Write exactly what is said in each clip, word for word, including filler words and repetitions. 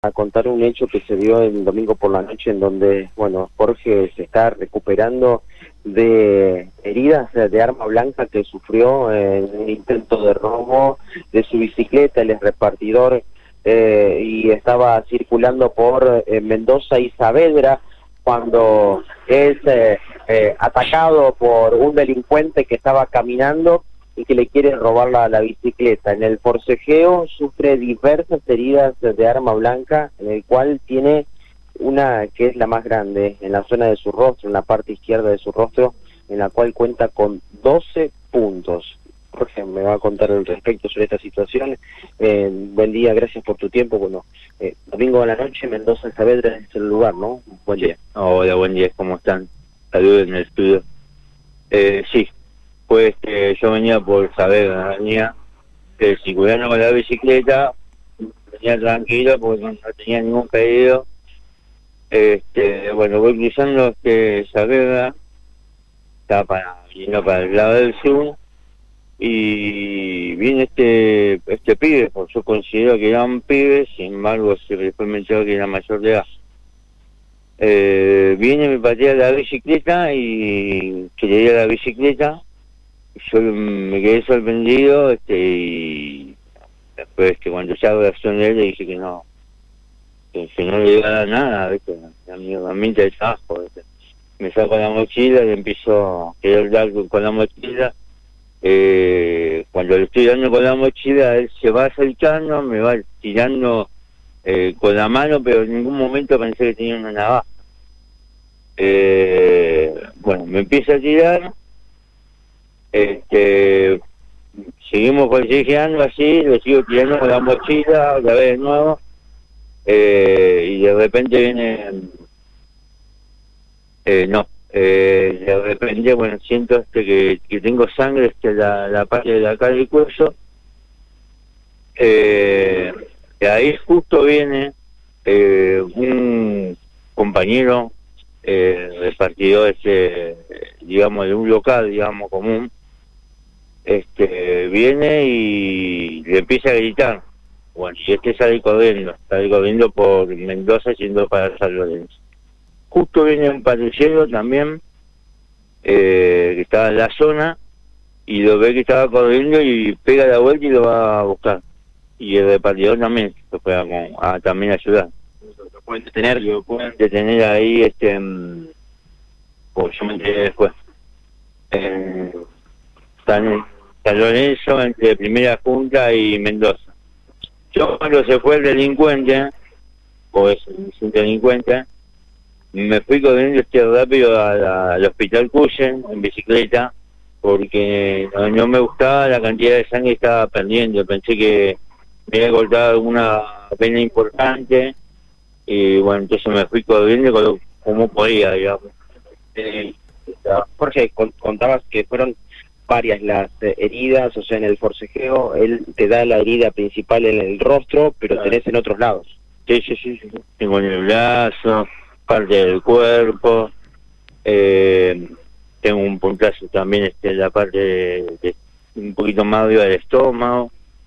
a contar un hecho que se dio el domingo por la noche, en donde, bueno, Jorge se está recuperando de heridas de arma blanca que sufrió en un intento de robo de su bicicleta. Él es repartidor eh, y estaba circulando por eh, Mendoza y Saavedra cuando es eh, eh, atacado por un delincuente que estaba caminando y que le quiere robar la, la bicicleta. En el forcejeo sufre diversas heridas de arma blanca, en el cual tiene una que es la más grande en la zona de su rostro, en la parte izquierda de su rostro, en la cual cuenta con doce puntos. Jorge me va a contar al respecto sobre esta situación. Eh, buen día, gracias por tu tiempo. Bueno, eh, domingo a la noche, Mendoza Saavedra es el lugar, ¿no? Buen día. Hola, buen día, ¿cómo están? Saludos en el estudio. Eh, sí, pues este, yo venía por Saavedra, venía eh, circulando con la bicicleta, venía tranquilo porque no, no tenía ningún pedido. Este, bueno, voy cruzando este Saavedra, está para, yendo para el lado del sur, y viene este este pibe, porque yo considero que era un pibe, sin embargo se después me enteró que era mayor de edad. Eh, viene, me patea la bicicleta y que le diera la bicicleta, yo me quedé sorprendido, este, y después que cuando ya reacción de él le dije que no, que, que no le iba a dar nada, ¿viste? A mi herramienta de trabajo, ¿viste? Me saco la mochila y empiezo a querer dar con la mochila. Eh, cuando le estoy dando con la mochila, él se va acercando, me va tirando eh, con la mano, pero en ningún momento pensé que tenía una navaja. Eh, bueno, me empieza a tirar, este, seguimos forcejeando así, le sigo tirando con la mochila, otra vez de nuevo, eh, y de repente viene, eh, no, eh, de repente, bueno, siento este que, que tengo sangre, este, la, la parte de la cara del cuello, eh, de ahí justo viene eh, un compañero eh, repartidor, este, digamos, de un local, digamos, común, este, viene y le empieza a gritar. Bueno, y este sale corriendo, sale corriendo por Mendoza yendo para San Lorenzo. Justo viene un patrullero también, eh, que estaba en la zona, y lo ve que estaba corriendo y pega la vuelta y lo va a buscar. Y el repartidor también lo fue a, a también ayudar. Lo pueden detener, Lo pueden detener ahí, este, pues yo me enteré después. Eh, San, San Lorenzo, entre Primera Junta y Mendoza. Yo cuando se fue el delincuente, pues es un delincuente, me fui corriendo este rápido a la, al hospital Cuyen en bicicleta, porque no, no me gustaba la cantidad de sangre que estaba perdiendo. Pensé que me había cortado alguna vena importante, y bueno, entonces me fui corriendo como podía, digamos. Eh, Jorge, contabas que fueron varias las eh, heridas, o sea, en el forcejeo, él te da la herida principal en el rostro, pero Claro. tenés en otros lados. Sí, sí, sí, sí. Tengo en el brazo, parte del cuerpo, eh, tengo un puntazo también este, en la parte de, de un poquito más arriba del estómago.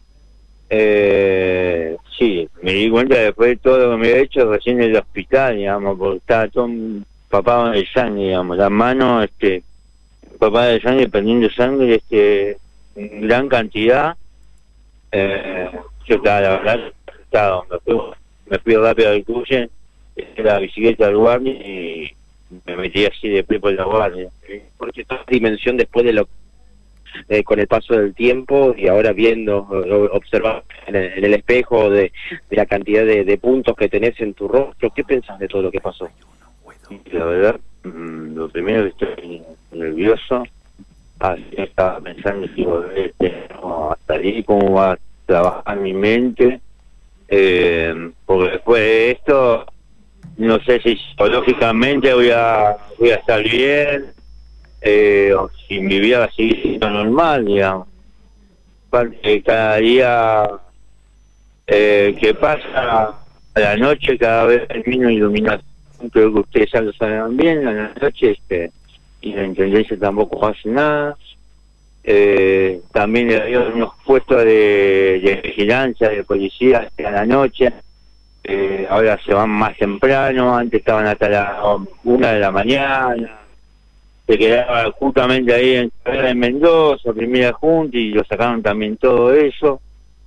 Eh, sí, me di cuenta después de todo lo que me había hecho recién en el hospital, digamos, porque estaba todo empapado de sangre, digamos, las manos, este, empapadas de sangre, perdiendo sangre, este, en gran cantidad. Eh, yo estaba, la verdad, estaba, me fui, me fui rápido al cruce, la bicicleta al guardia y me metí así de pie por la guardia. Porque esta dimensión después de lo eh, con el paso del tiempo y ahora viendo, observando en el, en el espejo de, de la cantidad de, de puntos que tenés en tu rostro, ¿qué pensás de todo lo que pasó? La verdad, lo primero que estoy nervioso, así estaba pensando si volver este, no, a salir, cómo va a trabajar mi mente, eh, porque después de esto no sé si psicológicamente voy a voy a estar bien, eh, o si mi vida va a seguir siendo normal, digamos. Aparte, cada día eh, que pasa, a la noche cada vez termino iluminado. Creo que ustedes ya lo saben bien, a la noche este, y la intendencia tampoco hace nada. Eh, también había unos puestos de, de vigilancia, de policía a la noche, eh, ahora se van más temprano, antes estaban hasta la una de la mañana, se quedaba justamente ahí en, en Mendoza, primera junta, y lo sacaron también todo eso,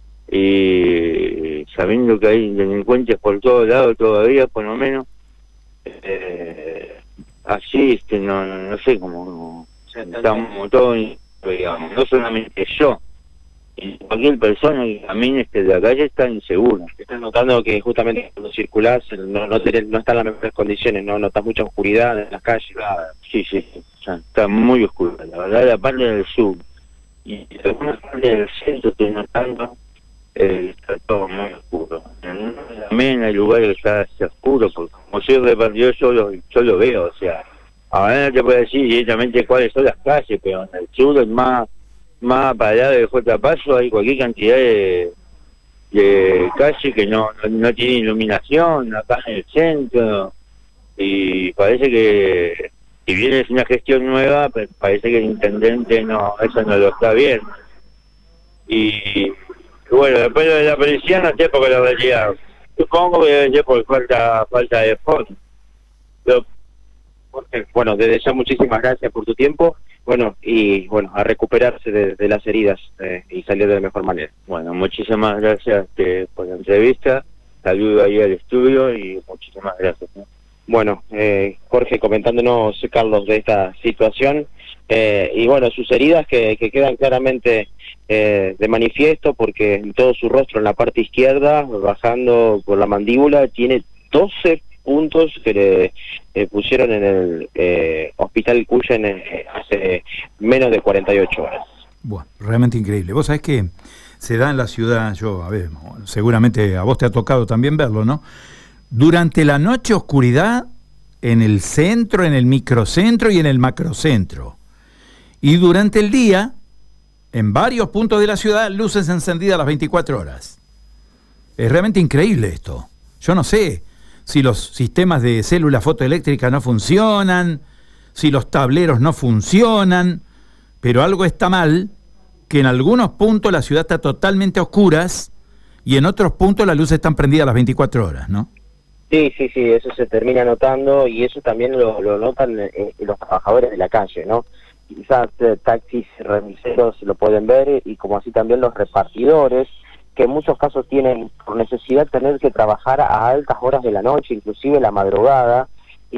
y sabiendo que hay delincuentes por todos lados todavía, por lo menos, eh, así, este, no, no, no sé cómo, estamos todos, digamos, no solamente yo, y cualquier persona que camine este de la calle está insegura. Estás notando que justamente cuando circulás no, no, tenés, no está en las mejores condiciones, no notas mucha oscuridad en las calles. Claro, sí, sí, sí, o sea, está muy oscura, la verdad, la parte del sur y algunas partes del centro estoy notando, eh, está todo muy oscuro. En, también hay lugares que está así oscuro, porque como soy repartidor yo lo, yo lo veo, o sea, ahora no te puedo decir directamente cuáles son las calles, pero en el sur es más más para allá de J. Paso hay cualquier cantidad de, de calles que no, no, no tienen iluminación acá en el centro, y parece que si bien es una gestión nueva, pues parece que el intendente no, eso no lo está viendo. Y bueno, después de la policía no sé por qué lo retiraron. Supongo que debe ser por falta, falta de fondo. Pero, bueno, desde ya muchísimas gracias por tu tiempo. Bueno, y bueno, a recuperarse de, de las heridas eh, y salir de la mejor manera. Bueno, muchísimas gracias eh, por la entrevista. Saludo ahí al estudio y muchísimas gracias, ¿no? Bueno, eh, Jorge, comentándonos, Carlos, de esta situación, eh, y bueno, sus heridas que, que quedan claramente eh, de manifiesto, porque en todo su rostro, en la parte izquierda, bajando por la mandíbula, tiene doce puntos que le eh, pusieron en el eh, hospital Cuyen eh, hace menos de cuarenta y ocho horas. Bueno, realmente increíble. Vos sabés que se da en la ciudad, yo, a ver, seguramente a vos te ha tocado también verlo, ¿no? Durante la noche oscuridad en el centro, en el microcentro y en el macrocentro. Y durante el día, en varios puntos de la ciudad, luces encendidas las veinticuatro horas. Es realmente increíble esto. Yo no sé si los sistemas de célula fotoeléctrica no funcionan, si los tableros no funcionan, pero algo está mal, que en algunos puntos la ciudad está totalmente a oscuras y en otros puntos las luces están prendidas las veinticuatro horas, ¿no? Sí, sí, sí, eso se termina notando, y eso también lo, lo notan eh, los trabajadores de la calle, ¿no? Quizás eh, taxis, remiseros lo pueden ver, y como así también los repartidores, que en muchos casos tienen por necesidad tener que trabajar a altas horas de la noche, inclusive la madrugada,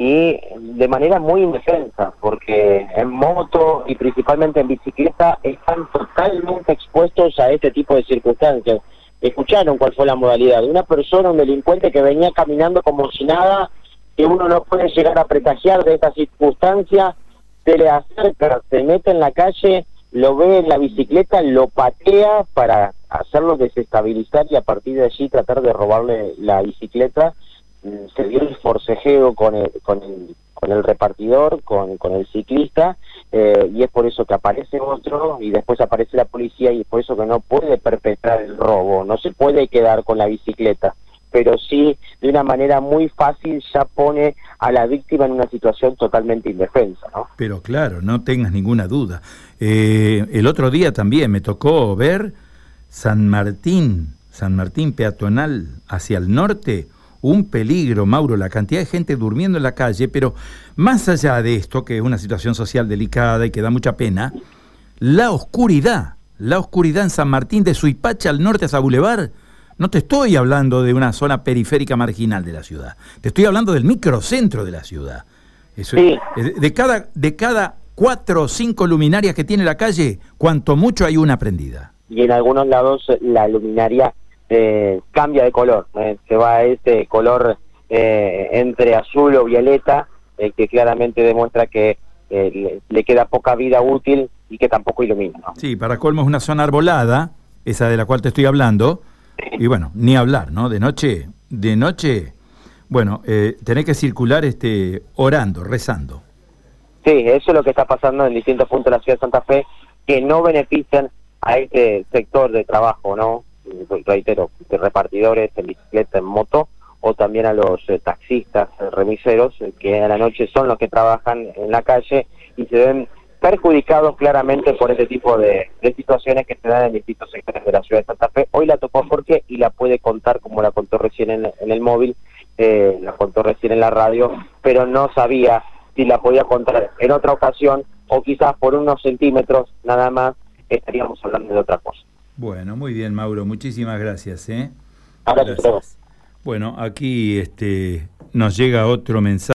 y de manera muy indefensa, porque en moto y principalmente en bicicleta están totalmente expuestos a este tipo de circunstancias. Escucharon cuál fue la modalidad, una persona, un delincuente que venía caminando como si nada, que uno no puede llegar a pretagiar de esta circunstancia, se le acerca, se mete en la calle, lo ve en la bicicleta, lo patea para hacerlo desestabilizar y a partir de allí tratar de robarle la bicicleta. Se dio el forcejeo con el, con el, con el repartidor, con, con el ciclista, eh, y es por eso que aparece otro y después aparece la policía, y es por eso que no puede perpetrar el robo, no se puede quedar con la bicicleta, pero sí de una manera muy fácil ya pone a la víctima en una situación totalmente indefensa, ¿no? Pero claro, no tengas ninguna duda. Eh, el otro día también me tocó ver San Martín, San Martín peatonal hacia el norte, un peligro, Mauro, la cantidad de gente durmiendo en la calle, pero más allá de esto, que es una situación social delicada y que da mucha pena, la oscuridad, la oscuridad en San Martín, de Suipacha al norte hasta Boulevard. No te estoy hablando de una zona periférica marginal de la ciudad, te estoy hablando del microcentro de la ciudad. Eso sí. es, de cada, de cada cuatro o cinco luminarias que tiene la calle, cuanto mucho hay una prendida. Y en algunos lados la luminaria Eh, cambia de color, eh, se va a ese color eh, entre azul o violeta, eh, que claramente demuestra que eh, le, le queda poca vida útil y que tampoco ilumina, ¿no? Sí, para colmo es una zona arbolada, esa de la cual te estoy hablando, y bueno, ni hablar, ¿no? De noche, de noche, bueno, eh, tenés que circular este orando, rezando. Sí, eso es lo que está pasando en distintos puntos de la ciudad de Santa Fe, que no benefician a este sector de trabajo, ¿no? Reitero, de repartidores en bicicleta, en moto, o también a los eh, taxistas, eh, remiseros, eh, que a la noche son los que trabajan en la calle y se ven perjudicados claramente por este tipo de, de situaciones que se dan en distintos sectores de la ciudad de Santa Fe. Hoy la tocó Jorge y la puede contar como la contó recién en, en el móvil, eh, la contó recién en la radio, pero no sabía si la podía contar en otra ocasión o quizás por unos centímetros nada más estaríamos hablando de otra cosa. Bueno, muy bien, Mauro, muchísimas gracias. ¿eh? Ahora Gracias. Bueno, aquí este, nos llega otro mensaje.